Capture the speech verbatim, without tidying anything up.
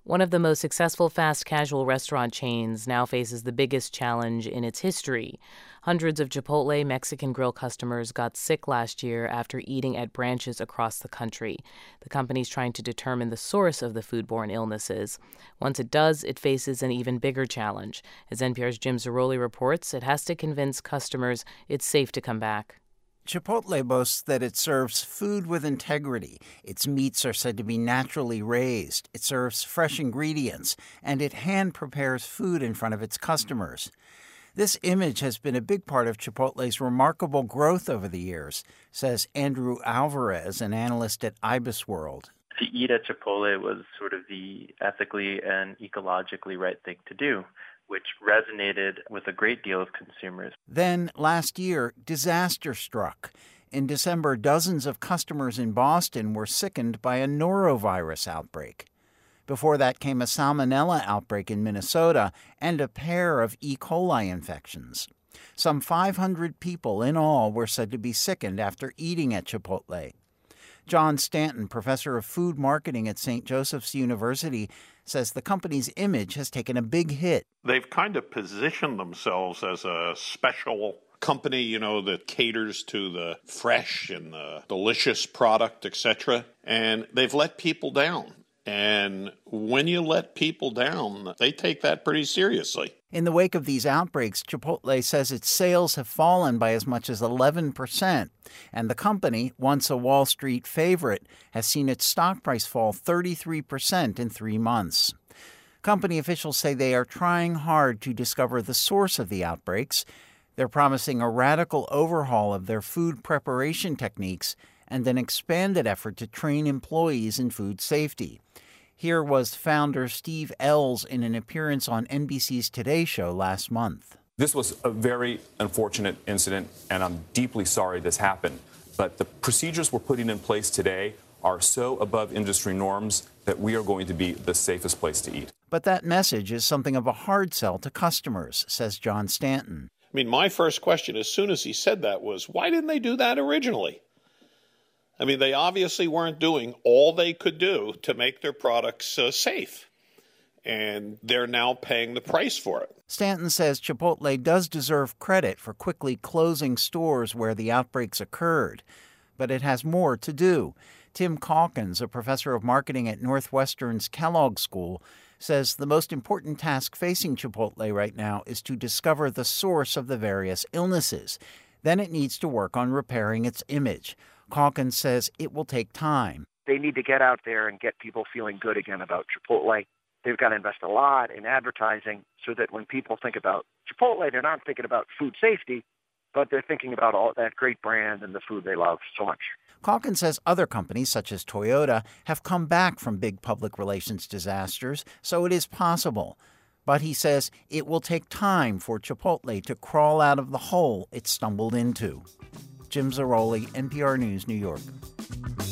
One of the most successful fast casual restaurant chains now faces the biggest challenge in its history. Hundreds of Chipotle Mexican Grill customers got sick last year after eating at branches across the country. The company's trying to determine the source of the foodborne illnesses. Once it does, it faces an even bigger challenge. As N P R's Jim Zarroli reports, it has to convince customers it's safe to come back. Chipotle boasts that it serves food with integrity. Its meats are said to be naturally raised. It serves fresh ingredients, and it hand-prepares food in front of its customers. This image has been a big part of Chipotle's remarkable growth over the years, says Andrew Alvarez, an analyst at IBISWorld. To eat at Chipotle was sort of the ethically and ecologically right thing to do, which resonated with a great deal of consumers. Then, last year, disaster struck. In December, dozens of customers in Boston were sickened by a norovirus outbreak. Before that came a salmonella outbreak in Minnesota and a pair of E. coli infections. Some five hundred people in all were said to be sickened after eating at Chipotle. John Stanton, professor of food marketing at Saint Joseph's University, says the company's image has taken a big hit. They've kind of positioned themselves as a special company, you know, that caters to the fresh and the delicious product, et cetera. And they've let people down. And when you let people down, they take that pretty seriously. In the wake of these outbreaks, Chipotle says its sales have fallen by as much as eleven percent. And the company, once a Wall Street favorite, has seen its stock price fall thirty-three percent in three months. Company officials say they are trying hard to discover the source of the outbreaks. They're promising a radical overhaul of their food preparation techniques and an expanded effort to train employees in food safety. Here was founder Steve Ells in an appearance on N B C's Today Show last month. This was a very unfortunate incident, and I'm deeply sorry this happened. But the procedures we're putting in place today are so above industry norms that we are going to be the safest place to eat. But that message is something of a hard sell to customers, says John Stanton. I mean, my first question as soon as he said that was, why didn't they do that originally? I mean, they obviously weren't doing all they could do to make their products uh, safe, and they're now paying the price for it. Stanton says Chipotle does deserve credit for quickly closing stores where the outbreaks occurred, but it has more to do. Tim Calkins, a professor of marketing at Northwestern's Kellogg School, says the most important task facing Chipotle right now is to discover the source of the various illnesses. Then it needs to work on repairing its image. Calkins says it will take time. They need to get out there and get people feeling good again about Chipotle. They've got to invest a lot in advertising so that when people think about Chipotle, they're not thinking about food safety, but they're thinking about all that great brand and the food they love so much. Calkins says other companies, such as Toyota, have come back from big public relations disasters, so it is possible. But he says it will take time for Chipotle to crawl out of the hole it stumbled into. Jim Zarroli, N P R News, New York.